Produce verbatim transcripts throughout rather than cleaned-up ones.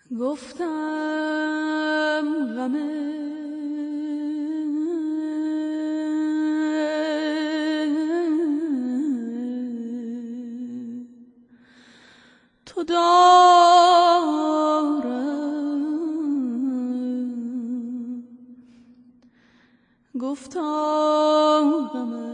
گفتم غم تو دارم، گفتم غم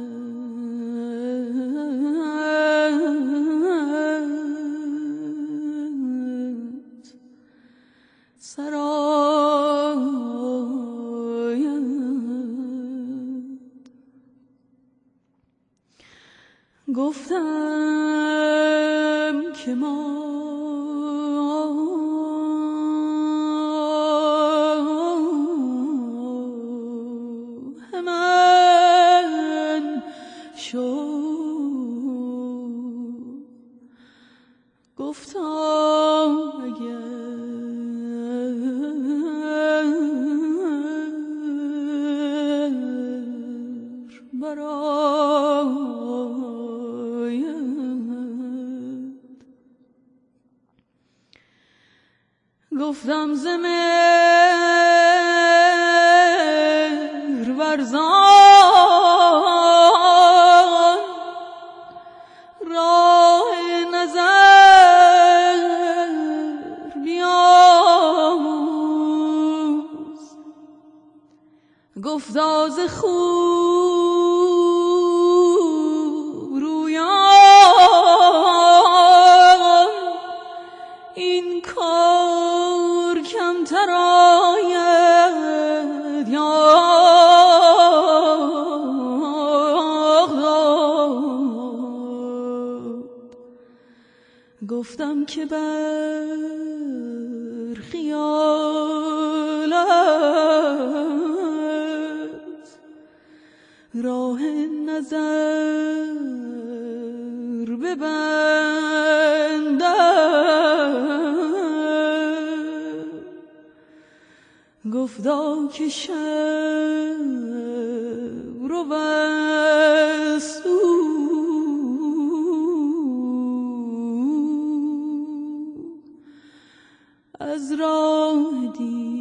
گفتم که ما من شو، گفتم اگر گفتم ز مهر ورزان راه نظر بیاموز، گفتا ز خوب رویان این کار کمتر آید یاد. گفتم که بر خیالت راه نظر ببندم، گفتا که شب رو بست از راه دی